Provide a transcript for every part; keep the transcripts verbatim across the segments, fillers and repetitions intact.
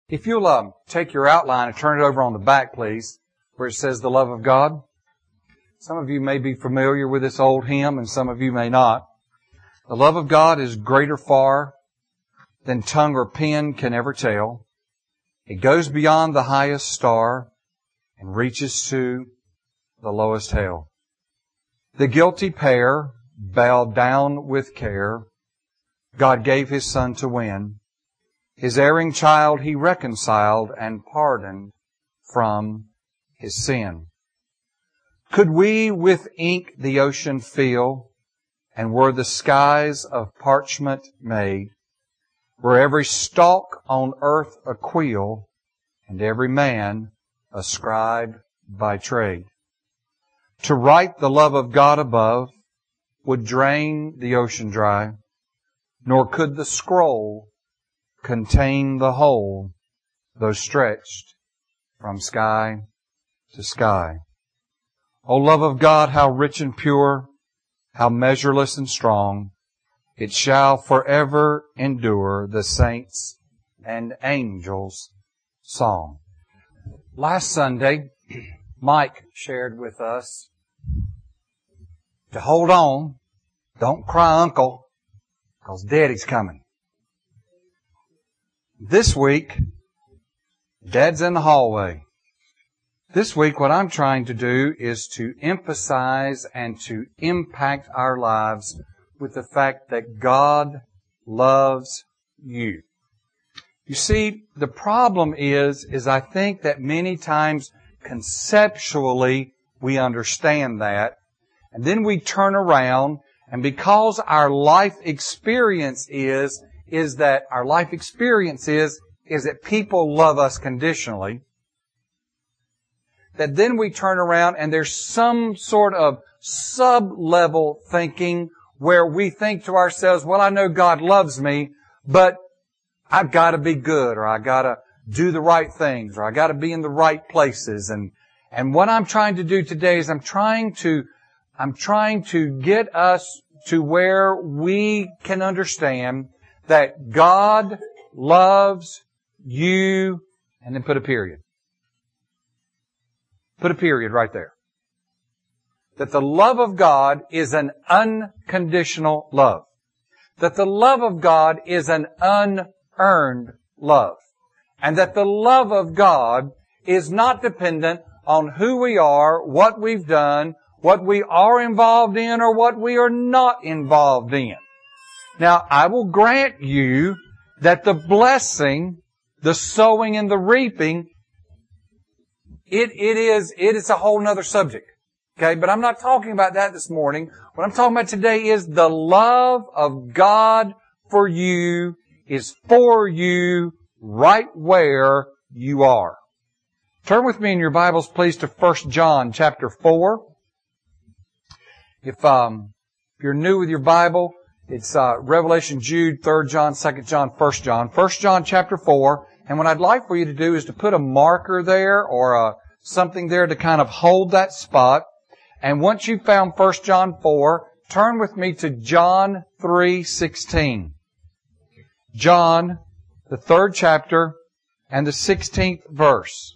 If you'll um, take your outline and turn it over on the back, please, where it says the love of God. Some of you may be familiar with this old hymn and some of you may not. The love of God is greater far than tongue or pen can ever tell. It goes beyond the highest star and reaches to the lowest hell. The guilty pair bowed down with care. God gave His Son to win. His erring child He reconciled and pardoned from his sin. Could we with ink the ocean fill, and were the skies of parchment made, were every stalk on earth a quill, and every man a scribe by trade, to write the love of God above would drain the ocean dry, nor could the scroll contain the whole, though stretched from sky to sky. O love of God, how rich and pure, how measureless and strong, it shall forever endure the saints' and angels' song. Last Sunday, Mike shared with us to hold on, don't cry, Uncle, because Daddy's coming. This week, Dad's in the hallway. This week, what I'm trying to do is to emphasize and to impact our lives with the fact that God loves you. You see, the problem is, is I think that many times conceptually we understand that, and then we turn around, and because our life experience is is that our life experience is, is that people love us conditionally, that then we turn around and there's some sort of sub-level thinking where we think to ourselves, well, I know God loves me, but I've got to be good, or I got to do the right things, or I got to be in the right places. And, and what I'm trying to do today is I'm trying to, I'm trying to get us to where we can understand that God loves you, and then put a period. Put a period right there. That the love of God is an unconditional love. That the love of God is an unearned love. And that the love of God is not dependent on who we are, what we've done, what we are involved in, or what we are not involved in. Now, I will grant you that the blessing, the sowing and the reaping, it, it is, it is a whole nother subject. Okay, but I'm not talking about that this morning. What I'm talking about today is the love of God for you is for you right where you are. Turn with me in your Bibles, please, to First John chapter four. If, um, if you're new with your Bible, it's uh, Revelation, Jude, Third John, Second John, First John. First John chapter four. And what I'd like for you to do is to put a marker there or a, something there to kind of hold that spot. And once you've found First John four, turn with me to John three sixteen. John, the third chapter, and the sixteenth verse.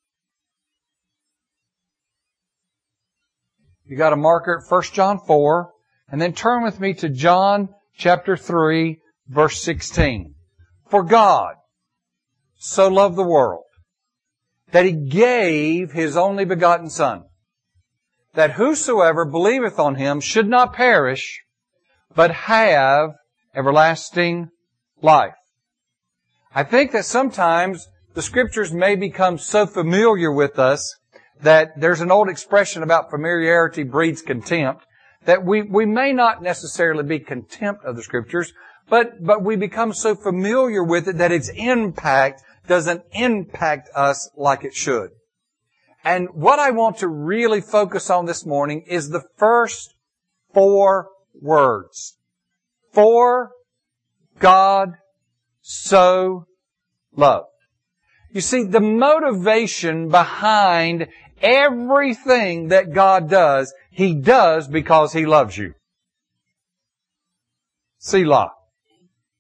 You got a marker at First John four, and then turn with me to John chapter three, verse sixteen. For God so loved the world that He gave His only begotten Son, that whosoever believeth on Him should not perish, but have everlasting life. I think that sometimes the Scriptures may become so familiar with us that there's an old expression about familiarity breeds contempt, that we, we may not necessarily be contempt of the Scriptures, but, but we become so familiar with it that its impact doesn't impact us like it should. And what I want to really focus on this morning is the first four words. For God so loved. You see, the motivation behind everything that God does, He does because He loves you. Selah.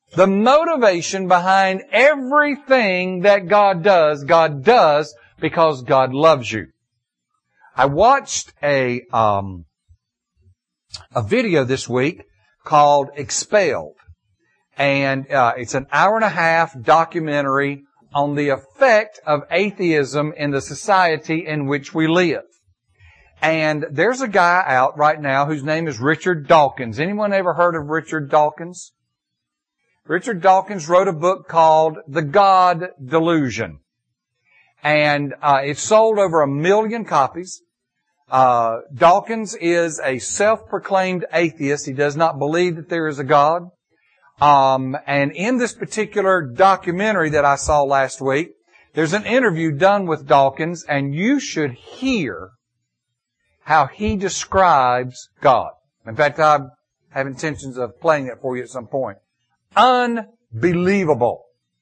The motivation behind everything that God does, God does because God loves you. I watched a, um, a video this week called Expelled. And, uh, it's an hour and a half documentary on the effect of atheism in the society in which we live. And there's a guy out right now whose name is Richard Dawkins. Anyone ever heard of Richard Dawkins? Richard Dawkins wrote a book called The God Delusion. And uh, it's sold over a million copies. Uh, Dawkins is a self-proclaimed atheist. He does not believe that there is a God. Um, and in this particular documentary that I saw last week, there's an interview done with Dawkins, and you should hear how he describes God. In fact, I have intentions of playing that for you at some point. Unbelievable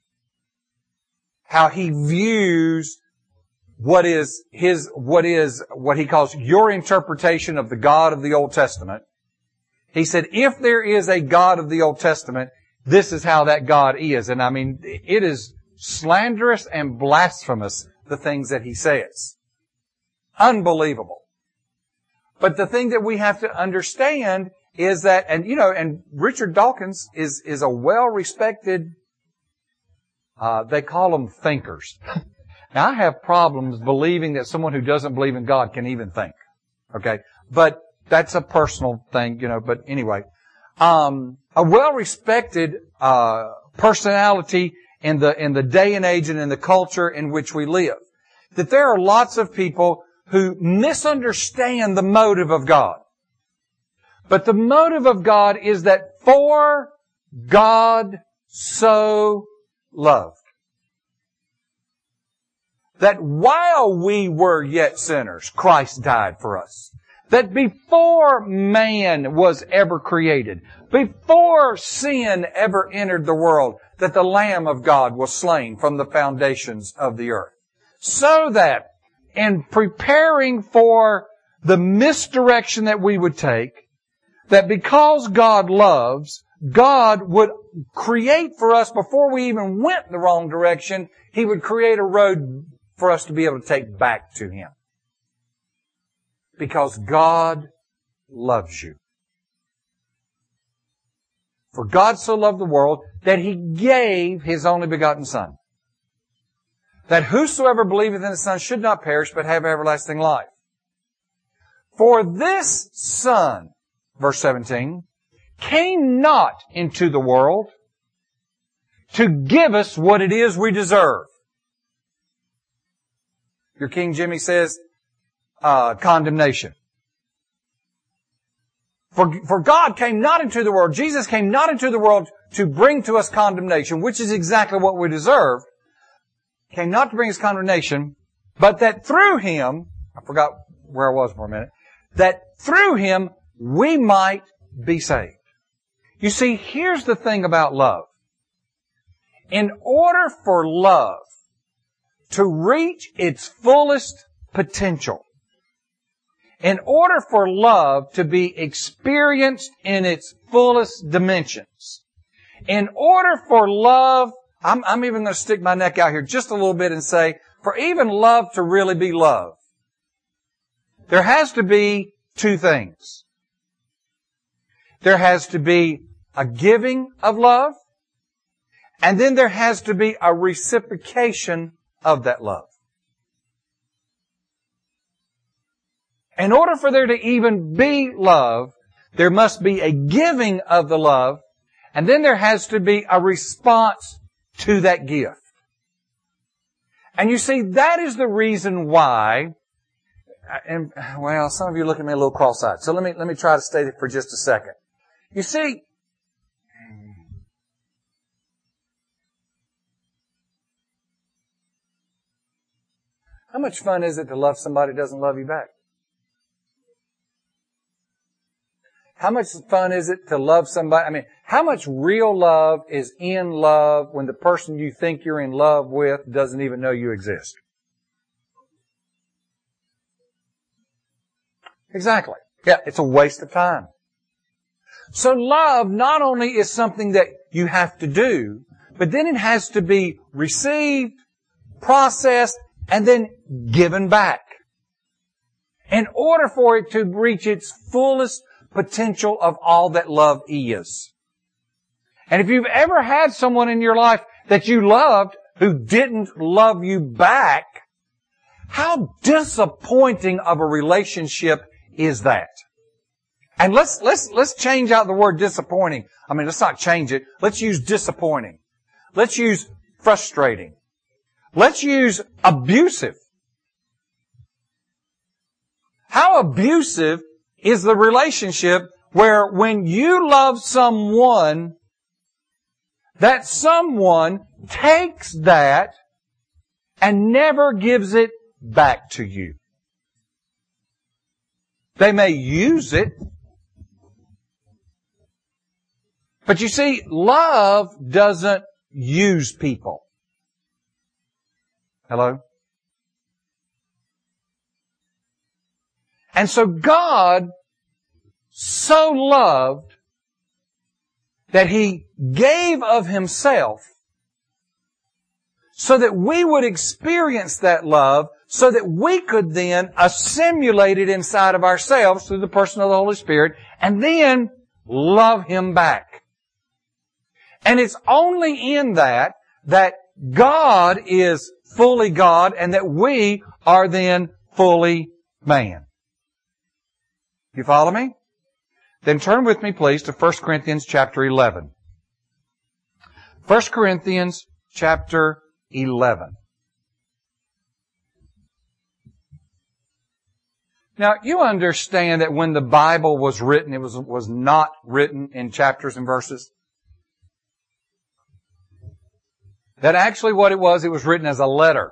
how he views what is his, what is, what he calls your interpretation of the God of the Old Testament. He said, if there is a God of the Old Testament, this is how that God is. And I mean, it is slanderous and blasphemous, the things that he says. Unbelievable. But the thing that we have to understand is that, and you know, and Richard Dawkins is, is a well-respected, uh, they call them thinkers. Now I have problems believing that someone who doesn't believe in God can even think. Okay? But that's a personal thing, you know, but anyway. Um, a well-respected, uh, personality in the, in the day and age and in the culture in which we live. That there are lots of people who misunderstand the motive of God. But the motive of God is that for God so loved. That while we were yet sinners, Christ died for us. That before man was ever created, before sin ever entered the world, that the Lamb of God was slain from the foundations of the earth. So that in preparing for the misdirection that we would take, that because God loves, God would create for us, before we even went the wrong direction, He would create a road for us to be able to take back to Him. Because God loves you. For God so loved the world that He gave His only begotten Son, that whosoever believeth in the Son should not perish, but have everlasting life. For this Son, verse seventeen, came not into the world to give us what it is we deserve. Your King Jimmy says, uh, condemnation. For, for God came not into the world, Jesus came not into the world to bring to us condemnation, which is exactly what we deserve. Came not to bring us condemnation, but that through Him, I forgot where I was for a minute, that through Him we might be saved. You see, here's the thing about love. In order for love to reach its fullest potential, in order for love to be experienced in its fullest dimensions, in order for love, I'm, I'm even going to stick my neck out here just a little bit and say, for even love to really be love, there has to be two things. There has to be a giving of love, and then there has to be a reciprocation of that love. In order for there to even be love, there must be a giving of the love, and then there has to be a response to that gift. And you see, that is the reason why, and well, some of you look at me a little cross-eyed, so let me, let me try to stay there for just a second. You see, how much fun is it to love somebody who doesn't love you back? How much fun is it to love somebody? I mean, how much real love is in love when the person you think you're in love with doesn't even know you exist? Exactly. Yeah, it's a waste of time. So love not only is something that you have to do, but then it has to be received, processed, and then given back. In order for it to reach its fullest potential of all that love is. And if you've ever had someone in your life that you loved who didn't love you back, how disappointing of a relationship is that? And let's, let's, let's change out the word disappointing. I mean, let's not change it. Let's use disappointing. Let's use frustrating. Let's use abusive. How abusive is the relationship where when you love someone, that someone takes that and never gives it back to you? They may use it. But you see, love doesn't use people. Hello? And so God so loved that He gave of Himself so that we would experience that love, so that we could then assimilate it inside of ourselves through the person of the Holy Spirit, and then love Him back. And it's only in that that God is fully God and that we are then fully man. You follow me? Then turn with me, please, to First Corinthians chapter eleven. First Corinthians chapter eleven. Now, you understand that when the Bible was written, it was, was not written in chapters and verses. That actually what it was, it was written as a letter.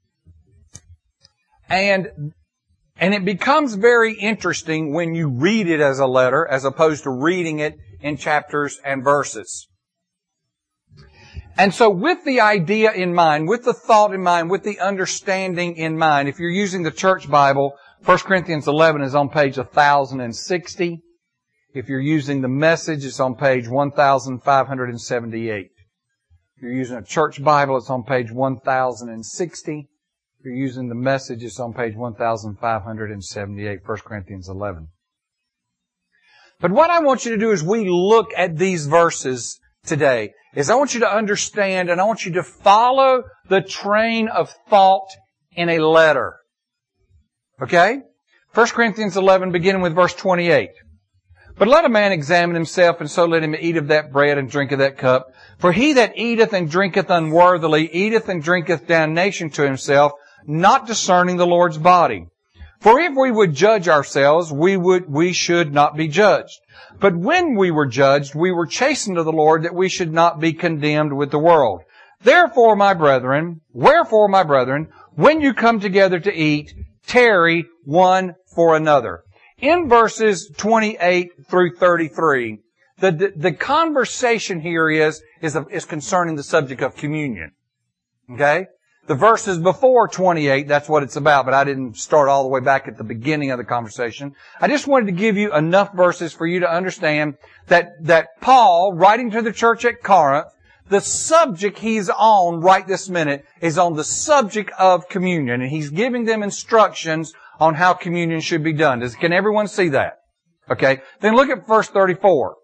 And And it becomes very interesting when you read it as a letter as opposed to reading it in chapters and verses. And so with the idea in mind, with the thought in mind, with the understanding in mind, if you're using the church Bible, First Corinthians eleven is on page one thousand sixty. If you're using the Message, it's on page one thousand five hundred seventy-eight. If you're using a church Bible, it's on page one thousand sixty. If you're using the Message, it's on page one thousand five hundred seventy-eight, First Corinthians eleven. But what I want you to do as we look at these verses today is I want you to understand and I want you to follow the train of thought in a letter. Okay? First Corinthians eleven, beginning with verse twenty-eight. But let a man examine himself, and so let him eat of that bread and drink of that cup. For he that eateth and drinketh unworthily eateth and drinketh damnation to himself, not discerning the Lord's body. For if we would judge ourselves, we would, we should not be judged. But when we were judged, we were chastened of the Lord, that we should not be condemned with the world. Therefore, my brethren, wherefore, my brethren, when you come together to eat, tarry one for another. In verses twenty-eight through thirty-three, the, the, the conversation here is, is, is concerning the subject of communion. Okay? The verses before twenty-eight, that's what it's about, but I didn't start all the way back at the beginning of the conversation. I just wanted to give you enough verses for you to understand that, that Paul, writing to the church at Corinth, the subject he's on right this minute is on the subject of communion, and he's giving them instructions on how communion should be done. Does, can everyone see that? Okay. Then look at verse thirty-four.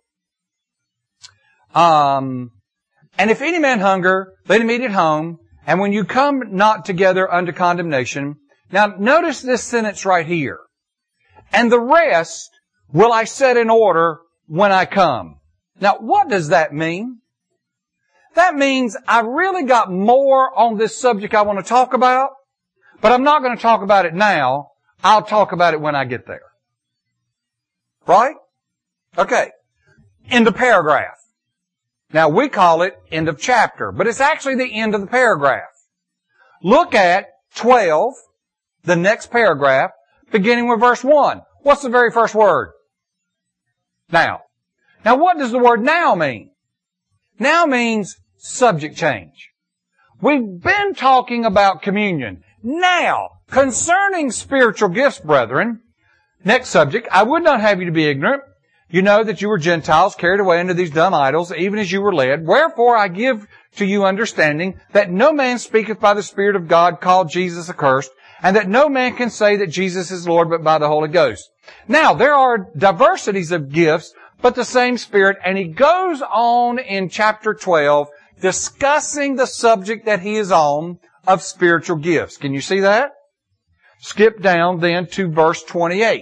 Um, and if any man hunger, let him eat at home. And when you come not together unto condemnation. Now notice this sentence right here. And the rest will I set in order when I come. Now what does that mean? That means I really got more on this subject I want to talk about, but I'm not going to talk about it now. I'll talk about it when I get there. Right? Okay. End of paragraph. Now we call it end of chapter, but it's actually the end of the paragraph. Look at twelve, the next paragraph, beginning with verse one. What's the very first word? Now. Now what does the word now mean? Now means subject change. We've been talking about communion. Now, concerning spiritual gifts, brethren, next subject, I would not have you to be ignorant. You know that you were Gentiles carried away into these dumb idols, even as you were led. Wherefore I give to you understanding that no man speaketh by the Spirit of God called Jesus accursed, and that no man can say that Jesus is Lord but by the Holy Ghost. Now, there are diversities of gifts, but the same Spirit. And he goes on in chapter twelve discussing the subject that he is on of spiritual gifts. Can you see that? Skip down then to verse twenty-eight.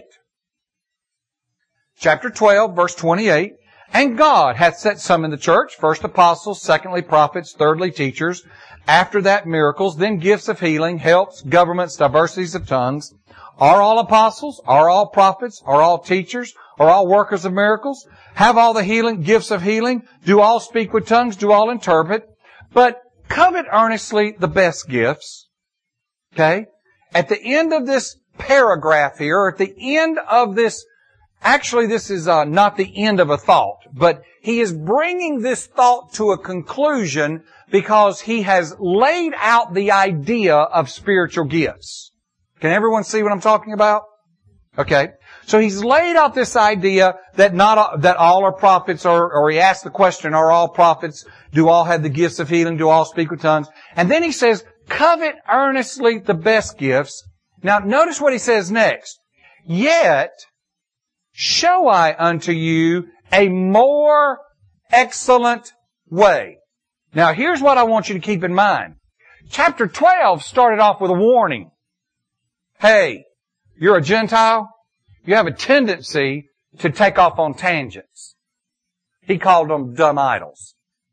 Chapter twelve, verse twenty-eight. And God hath set some in the church, first apostles, secondly prophets, thirdly teachers, after that miracles, then gifts of healing, helps, governments, diversities of tongues. Are all apostles? Are all prophets? Are all teachers? Are all workers of miracles? Have all the healing, gifts of healing? Do all speak with tongues? Do all interpret? But covet earnestly the best gifts. Okay? At the end of this paragraph here, or at the end of this, actually this is uh, not the end of a thought, but he is bringing this thought to a conclusion because he has laid out the idea of spiritual gifts. Can everyone see what I'm talking about? Okay. So he's laid out this idea that not all, that all are prophets, or, or he asks the question, are all prophets? Do all have the gifts of healing? Do all speak with tongues? And then he says, covet earnestly the best gifts. Now notice what he says next. Yet show I unto you a more excellent way. Now here's what I want you to keep in mind. Chapter twelve started off with a warning. Hey, you're a Gentile. You have a tendency to take off on tangents. He called them dumb idols.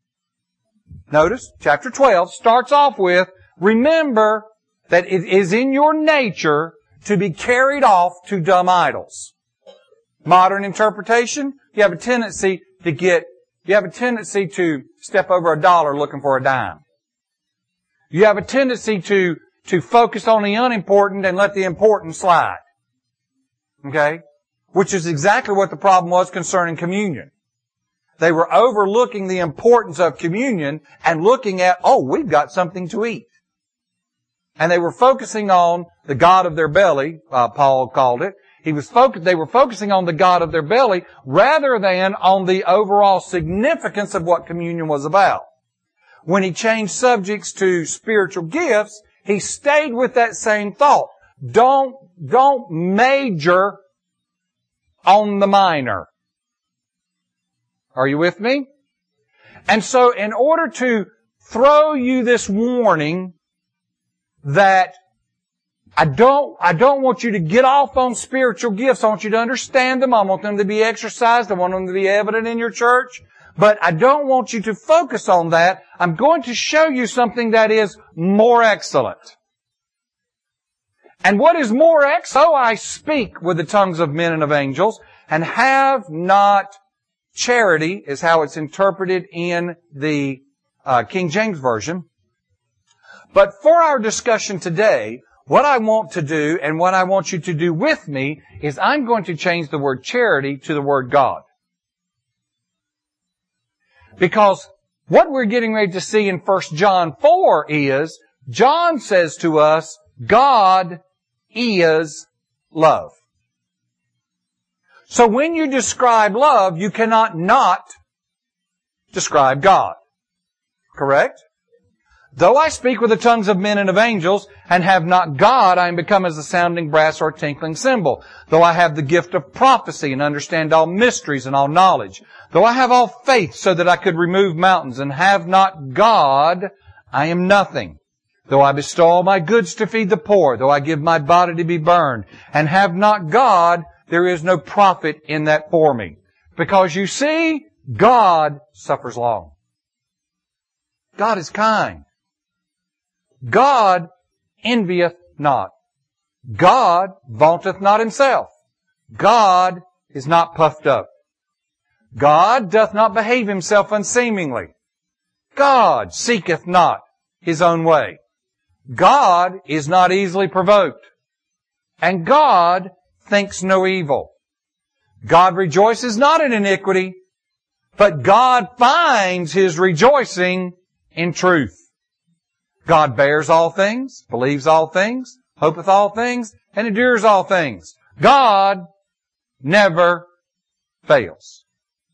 Notice, chapter twelve starts off with, remember that it is in your nature to be carried off to dumb idols. Modern interpretation, you have a tendency to get, you have a tendency to step over a dollar looking for a dime. You have a tendency to, to focus on the unimportant and let the important slide. Okay? Which is exactly what the problem was concerning communion. They were overlooking the importance of communion and looking at, oh, we've got something to eat. And they were focusing on the God of their belly, uh, Paul called it. He was focused, they were focusing on the God of their belly rather than on the overall significance of what communion was about. When he changed subjects to spiritual gifts, he stayed with that same thought. Don't, don't major on the minor. Are you with me? And so in order to throw you this warning that I don't, I don't want you to get off on spiritual gifts. I want you to understand them. I want them to be exercised. I want them to be evident in your church. But I don't want you to focus on that. I'm going to show you something that is more excellent. And what is more excellent? So I speak with the tongues of men and of angels and have not charity, is how it's interpreted in the uh, King James Version. But for our discussion today, what I want to do and what I want you to do with me is I'm going to change the word charity to the word God. Because what we're getting ready to see in First John four is, John says to us, God is love. So when you describe love, you cannot not describe God. Correct? Though I speak with the tongues of men and of angels, and have not God, I am become as a sounding brass or a tinkling cymbal. Though I have the gift of prophecy, and understand all mysteries and all knowledge. Though I have all faith, so that I could remove mountains, and have not God, I am nothing. Though I bestow all my goods to feed the poor, though I give my body to be burned, and have not God, there is no profit in that for me. Because you see, God suffers long. God is kind. God envieth not. God vaunteth not himself. God is not puffed up. God doth not behave himself unseemingly. God seeketh not his own way. God is not easily provoked. And God thinks no evil. God rejoices not in iniquity, but God finds his rejoicing in truth. God bears all things, believes all things, hopeth all things, and endures all things. God never fails.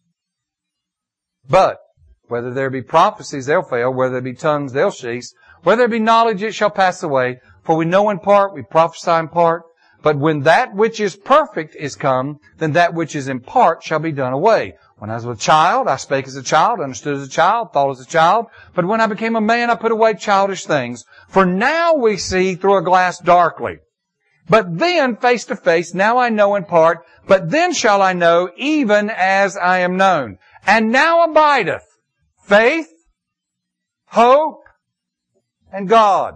But whether there be prophecies, they'll fail. Whether there be tongues, they'll cease. Whether there be knowledge, it shall pass away. For we know in part, we prophesy in part. But when that which is perfect is come, then that which is in part shall be done away. When I was a child, I spake as a child, understood as a child, thought as a child. But when I became a man, I put away childish things. For now we see through a glass darkly. But then face to face, now I know in part, but then shall I know even as I am known. And now abideth faith, hope, and God.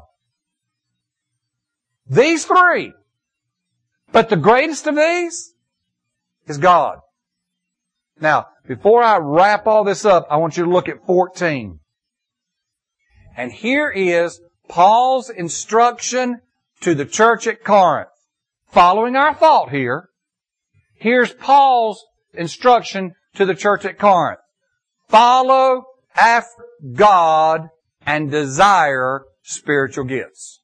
These three. But the greatest of these is God. Now, before I wrap all this up, I want you to look at fourteen. And here is Paul's instruction to the church at Corinth. Following our thought here, here's Paul's instruction to the church at Corinth. Follow after God and desire spiritual gifts.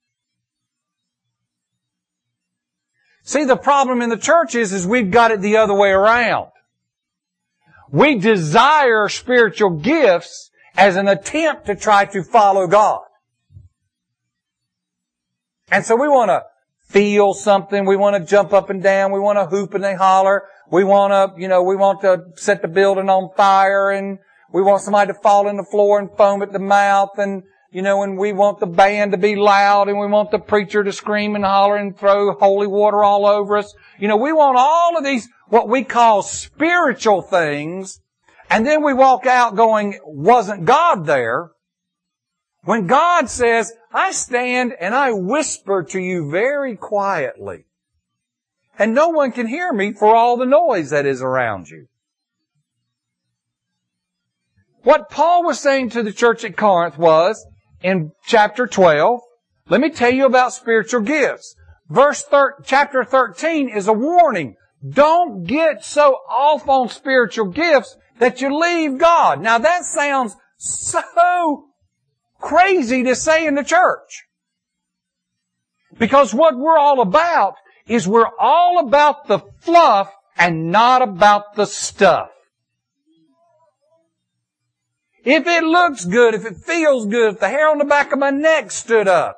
See, the problem in the church is, is we've got it the other way around. We desire spiritual gifts as an attempt to try to follow God. And so we want to feel something. We want to jump up and down. We want to hoop and they holler. We want to, you know, we want to set the building on fire, and we want somebody to fall on the floor and foam at the mouth, and, you know, and we want the band to be loud, and we want the preacher to scream and holler and throw holy water all over us. You know, we want all of these, what we call spiritual things, and then we walk out going, wasn't God there? When God says, I stand and I whisper to you very quietly, and no one can hear me for all the noise that is around you. What Paul was saying to the church at Corinth was, in chapter twelve, let me tell you about spiritual gifts. Verse thir- chapter thirteen is a warning. Don't get so off on spiritual gifts that you leave God. Now that sounds so crazy to say in the church. Because what we're all about is we're all about the fluff and not about the stuff. If it looks good, if it feels good, if the hair on the back of my neck stood up.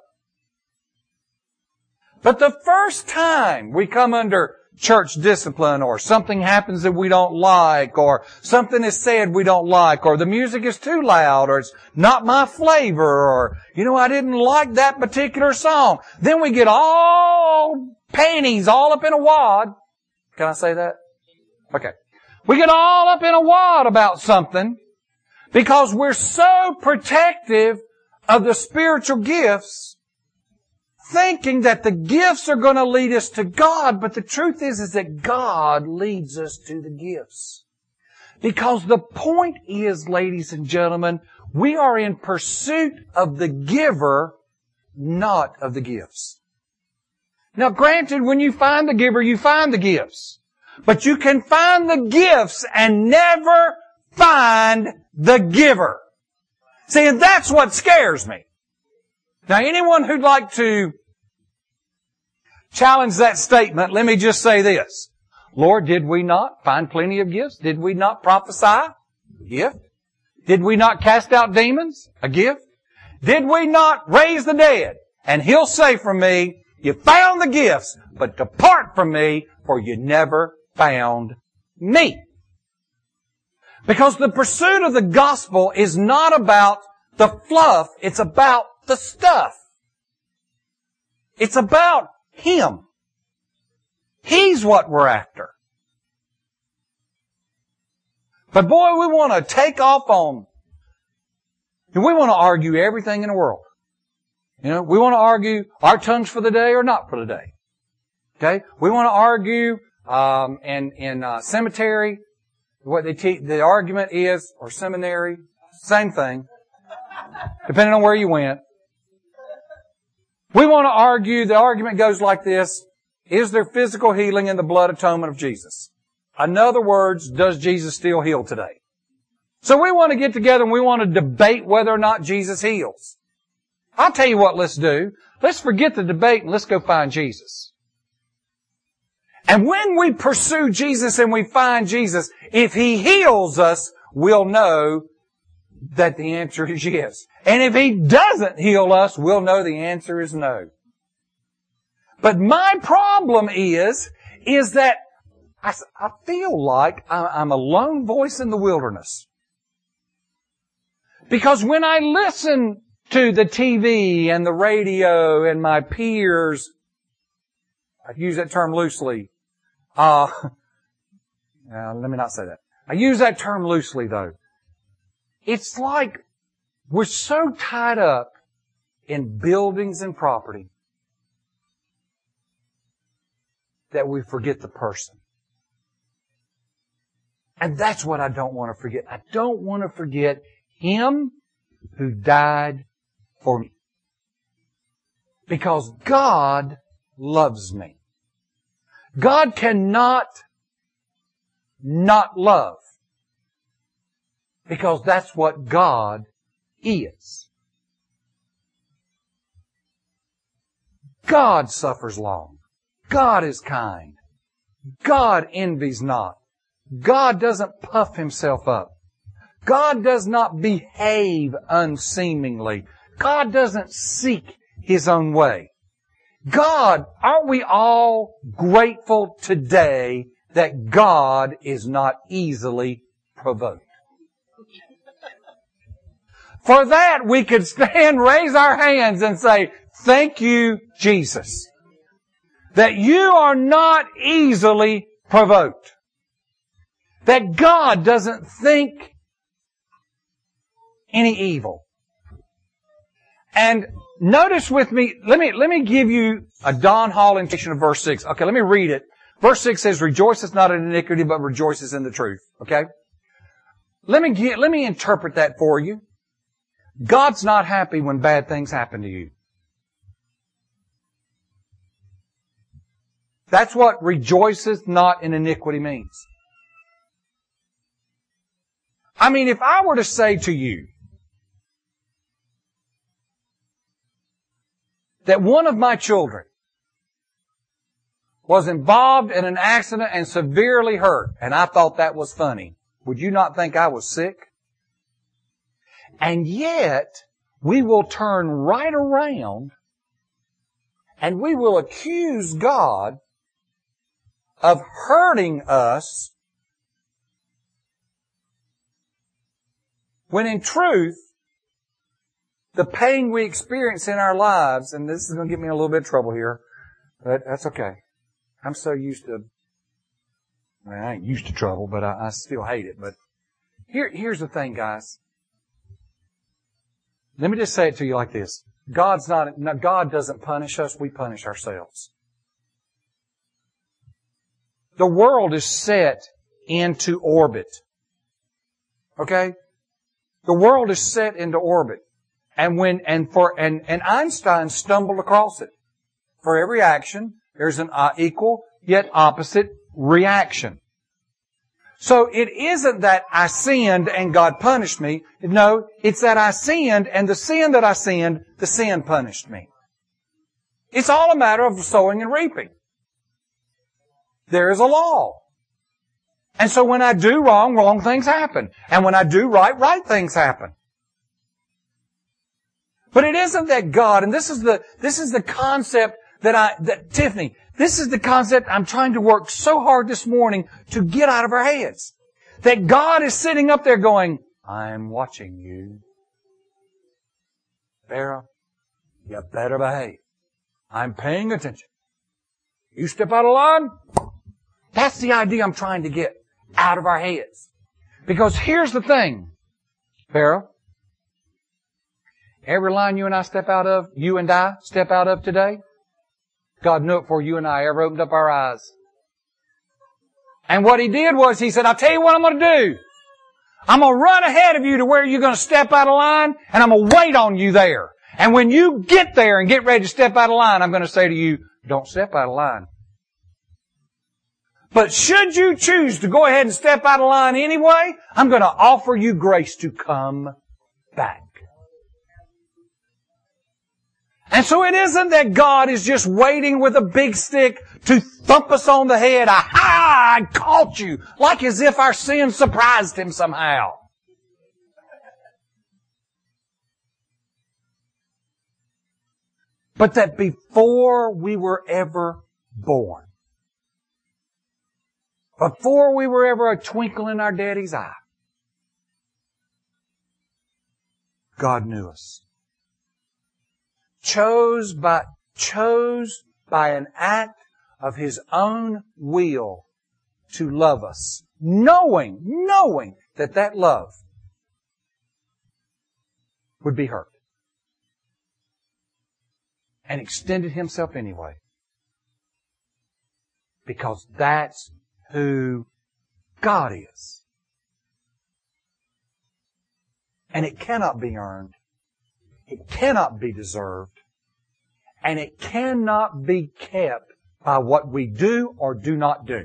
But the first time we come under church discipline, or something happens that we don't like, or something is said we don't like, or the music is too loud, or it's not my flavor, or, you know, I didn't like that particular song, then we get all panties all up in a wad. Can I say that? Okay. We get all up in a wad about something because we're so protective of the spiritual gifts, thinking that the gifts are going to lead us to God, but the truth is, is that God leads us to the gifts. Because the point is, ladies and gentlemen, we are in pursuit of the giver, not of the gifts. Now granted, when you find the giver, you find the gifts. But you can find the gifts and never find the giver. See, and that's what scares me. Now anyone who'd like to challenge that statement, let me just say this. Lord, did we not find plenty of gifts? Did we not prophesy? A gift. Did we not cast out demons? A gift. Did we not raise the dead? And He'll say from me, you found the gifts, but depart from me, for you never found me. Because the pursuit of the gospel is not about the fluff, it's about the stuff. It's about Him. He's what we're after. But boy, we want to take off on, we want to argue everything in the world. You know, we want to argue our tongues for the day or not for the day. Okay? We want to argue, um, in, in, uh, cemetery, what they teach, the argument is, or seminary, same thing, depending on where you went. We want to argue, the argument goes like this, is there physical healing in the blood atonement of Jesus? In other words, does Jesus still heal today? So we want to get together and we want to debate whether or not Jesus heals. I'll tell you what let's do. Let's forget the debate and let's go find Jesus. And when we pursue Jesus and we find Jesus, if He heals us, we'll know that the answer is yes. And if He doesn't heal us, we'll know the answer is no. But my problem is, is that I, I feel like I'm a lone voice in the wilderness. Because when I listen to the T V and the radio and my peers, I use that term loosely. Uh, uh, let me not say that. I use that term loosely though. It's like we're so tied up in buildings and property that we forget the person. And that's what I don't want to forget. I don't want to forget Him who died for me. Because God loves me. God cannot not love. Because that's what God is. God suffers long. God is kind. God envies not. God doesn't puff Himself up. God does not behave unseemingly. God doesn't seek His own way. God, aren't we all grateful today that God is not easily provoked? For that, we could stand, raise our hands and say, thank you, Jesus, that you are not easily provoked. That God doesn't think any evil. And notice with me, let me, let me give you a Don Hall interpretation of verse six. Okay, let me read it. Verse six says, rejoices not in iniquity, but rejoices in the truth. Okay? Let me get, let me interpret that for you. God's not happy when bad things happen to you. That's what rejoices not in iniquity means. I mean, if I were to say to you that one of my children was involved in an accident and severely hurt, and I thought that was funny, would you not think I was sick? And yet, we will turn right around and we will accuse God of hurting us when in truth, the pain we experience in our lives, and this is going to get me in a little bit of trouble here, but that's okay. I'm so used to, well, I ain't used to trouble, but I, I still hate it. But here, here's the thing, guys. Let me just say it to you like this. God's not, God doesn't punish us, we punish ourselves. The world is set into orbit. Okay? The world is set into orbit. And when, and for, and, and Einstein stumbled across it. For every action, there's an uh, equal yet opposite reaction. So it isn't that I sinned and God punished me. No, it's that I sinned and the sin that I sinned, the sin punished me. It's all a matter of sowing and reaping. There is a law. And so when I do wrong, wrong things happen. And when I do right, right things happen. But it isn't that God, and this is the, this is the concept that I, that, Tiffany, this is the concept I'm trying to work so hard this morning to get out of our heads. That God is sitting up there going, I'm watching you. Pharaoh, you better behave. I'm paying attention. You step out of line. That's the idea I'm trying to get out of our heads. Because here's the thing, Pharaoh. Every line you and I step out of, you and I step out of today, God knew it before you and I ever opened up our eyes. And what He did was He said, I'll tell you what I'm going to do. I'm going to run ahead of you to where you're going to step out of line, and I'm going to wait on you there. And when you get there and get ready to step out of line, I'm going to say to you, don't step out of line. But should you choose to go ahead and step out of line anyway, I'm going to offer you grace to come back. And so it isn't that God is just waiting with a big stick to thump us on the head. Aha! I caught you. Like as if our sin surprised Him somehow. But that before we were ever born, before we were ever a twinkle in our daddy's eye, God knew us. Chose by, chose by an act of His own will to love us, knowing, knowing that that love would be hurt. And extended Himself anyway. Because that's who God is. And it cannot be earned. It cannot be deserved. And it cannot be kept by what we do or do not do.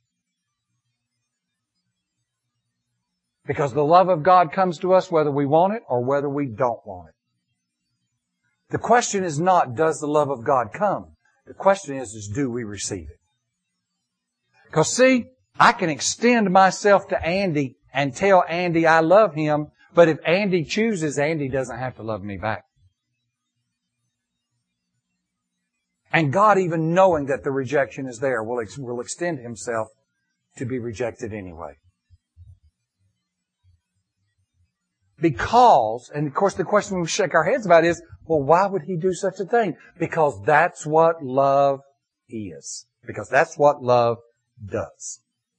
Because the love of God comes to us whether we want it or whether we don't want it. The question is not, does the love of God come? The question is, is do we receive it? Because see, I can extend myself to Andy and tell Andy I love him, but if Andy chooses, Andy doesn't have to love me back. And God, even knowing that the rejection is there, will, ex- will extend Himself to be rejected anyway. Because, and of course the question we shake our heads about is, well, why would He do such a thing? Because that's what love is. Because that's what love does.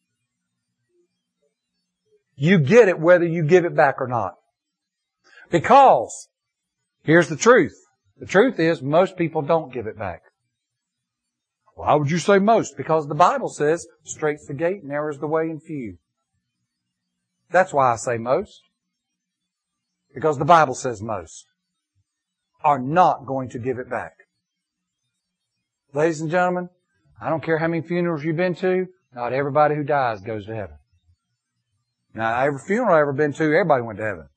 You get it whether you give it back or not. Because, here's the truth. The truth is, most people don't give it back. Why would you say most? Because the Bible says, straight's the gate, narrow is the way, and few. That's why I say most. Because the Bible says most are not going to give it back. Ladies and gentlemen, I don't care how many funerals you've been to, not everybody who dies goes to heaven. Now, every funeral I've ever been to, everybody went to heaven.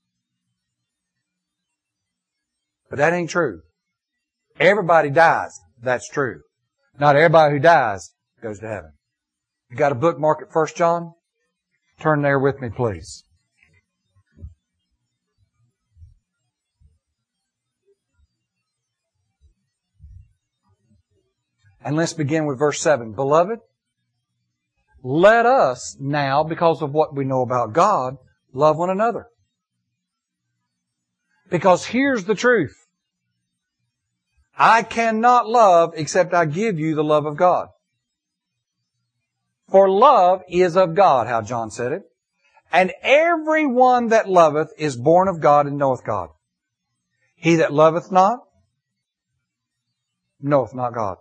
But that ain't true. Everybody dies. That's true. Not everybody who dies goes to heaven. You got a bookmark at First John? Turn there with me, please. And let's begin with verse seven. Beloved, let us now, because of what we know about God, love one another. Because here's the truth. I cannot love except I give you the love of God. For love is of God, how John said it. And every one that loveth is born of God and knoweth God. He that loveth not, knoweth not God.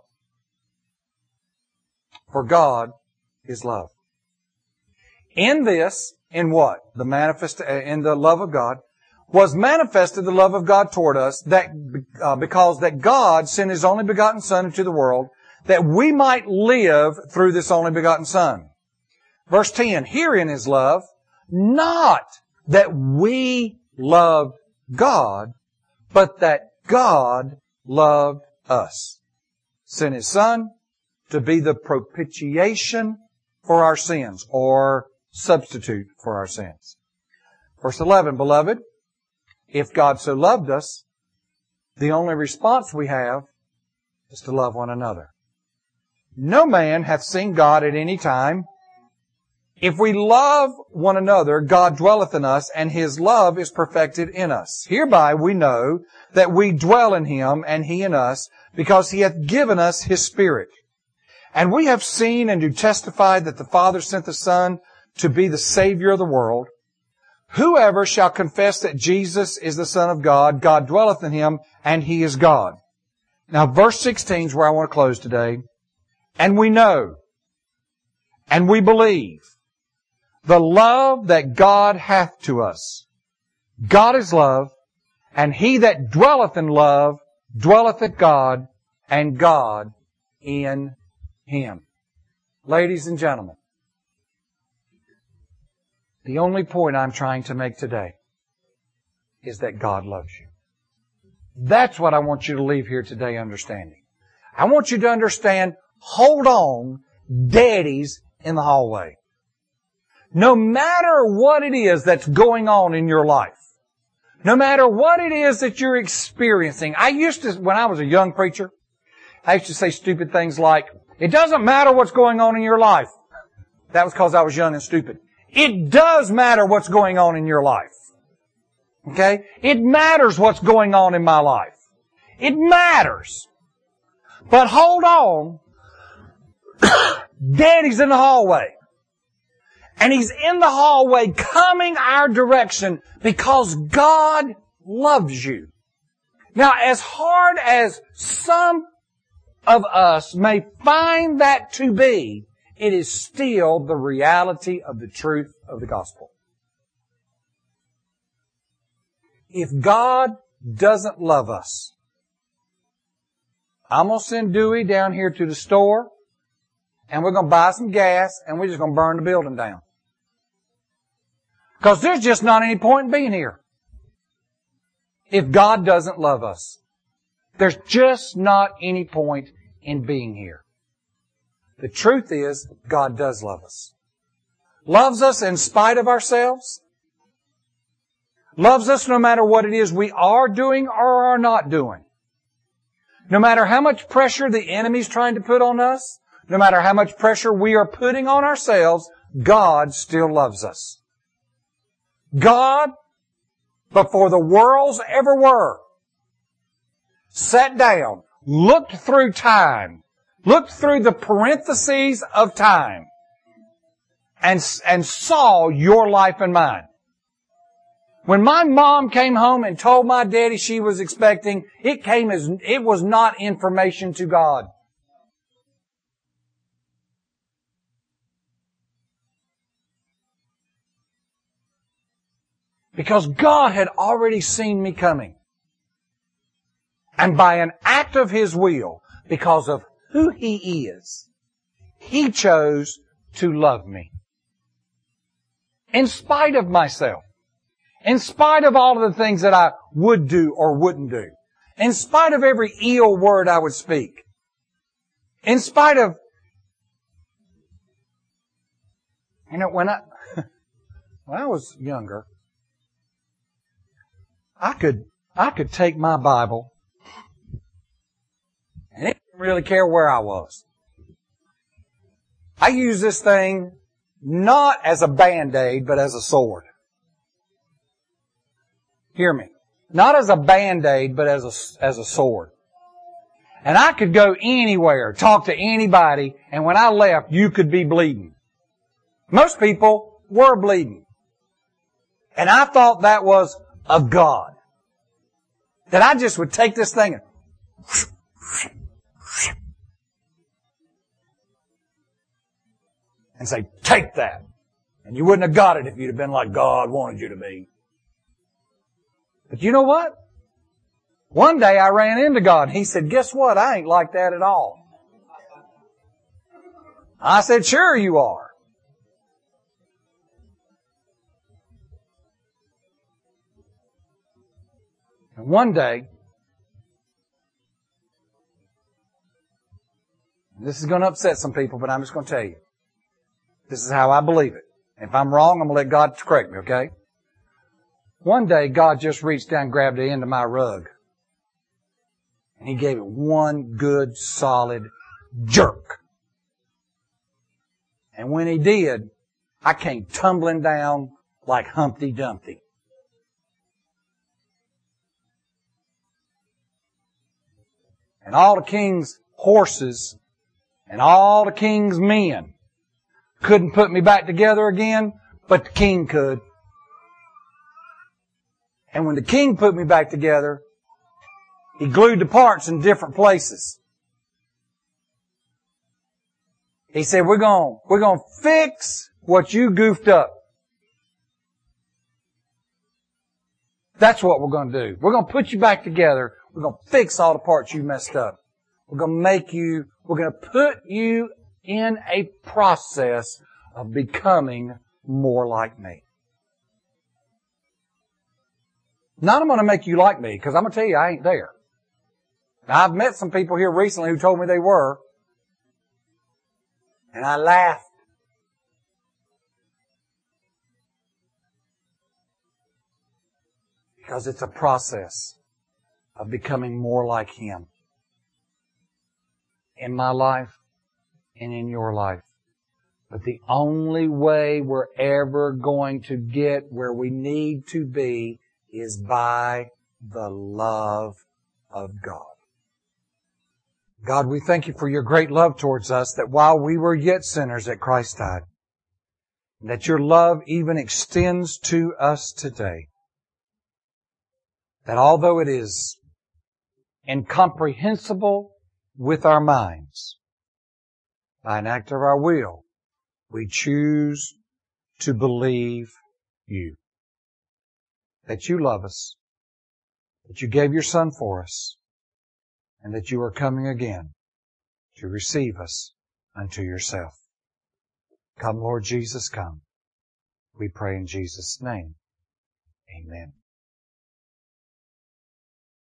For God is love. In this, in what? The manifest, in the love of God, was manifested the love of God toward us, that uh, because that God sent His only begotten Son into the world, that we might live through this only begotten Son. Verse ten, herein is love, not that we loved God, but that God loved us. Sent His Son to be the propitiation for our sins, or substitute for our sins. Verse eleven, beloved, if God so loved us, the only response we have is to love one another. No man hath seen God at any time. If we love one another, God dwelleth in us, and His love is perfected in us. Hereby we know that we dwell in Him, and He in us, because He hath given us His Spirit. And we have seen and do testify that the Father sent the Son to be the Savior of the world. Whoever shall confess that Jesus is the Son of God, God dwelleth in Him, and He is God. Now, verse sixteen is where I want to close today. And we know, and we believe, the love that God hath to us. God is love, and he that dwelleth in love dwelleth at God, and God in him. Ladies and gentlemen, the only point I'm trying to make today is that God loves you. That's what I want you to leave here today understanding. I want you to understand, hold on, Daddy's in the hallway. No matter what it is that's going on in your life, no matter what it is that you're experiencing. I used to, when I was a young preacher, I used to say stupid things like, it doesn't matter what's going on in your life. That was because I was young and stupid. It does matter what's going on in your life. Okay? It matters what's going on in my life. It matters. But hold on. Daddy's in the hallway. And He's in the hallway coming our direction because God loves you. Now, as hard as some of us may find that to be, it is still the reality of the truth of the gospel. If God doesn't love us, I'm going to send Dewey down here to the store, and we're going to buy some gas, and we're just going to burn the building down. Because there's just not any point in being here. If God doesn't love us, there's just not any point in being here. The truth is, God does love us. Loves us in spite of ourselves. Loves us no matter what it is we are doing or are not doing. No matter how much pressure the enemy's trying to put on us, no matter how much pressure we are putting on ourselves, God still loves us. God, before the worlds ever were, sat down, looked through time, looked through the parentheses of time, and, and saw your life and mine. When my mom came home and told my daddy she was expecting, it came as, it was not information to God. Because God had already seen me coming. And by an act of His will, because of who He is, He chose to love me. In spite of myself. In spite of all of the things that I would do or wouldn't do. In spite of every ill word I would speak. In spite of... You know, when I, when I was younger, I could, I could take my Bible and it didn't really care where I was. I use this thing not as a Band-Aid, but as a sword. Hear me. Not as a Band-Aid, but as a, as a sword. And I could go anywhere, talk to anybody, and when I left, you could be bleeding. Most people were bleeding. And I thought that was of God. That I just would take this thing and and say, take that. And you wouldn't have got it if you'd have been like God wanted you to be. But you know what? One day I ran into God and He said, guess what? I ain't like that at all. I said, sure you are. And one day, this is going to upset some people, but I'm just going to tell you. This is how I believe it. If I'm wrong, I'm going to let God correct me, okay? One day, God just reached down and grabbed the end of my rug. And He gave it one good, solid jerk. And when He did, I came tumbling down like Humpty Dumpty. And all the king's horses and all the king's men couldn't put me back together again, but the king could. And when the king put me back together, He glued the parts in different places. He said, we're going, we're going to fix what you goofed up. That's what we're going to do. We're going to put you back together. We're going to fix all the parts you messed up. We're going to make you, we're going to put you in a process of becoming more like me. Not I'm going to make you like me, because I'm going to tell you I ain't there. Now, I've met some people here recently who told me they were, and I laughed. Because it's a process of becoming more like Him. In my life and in your life. But the only way we're ever going to get where we need to be is by the love of God. God, we thank You for Your great love towards us, that while we were yet sinners, that Christ died. That Your love even extends to us today. That although it is incomprehensible with our minds, by an act of our will, we choose to believe You. That You love us, that You gave Your Son for us, and that You are coming again to receive us unto Yourself. Come, Lord Jesus, come. We pray in Jesus' name. Amen.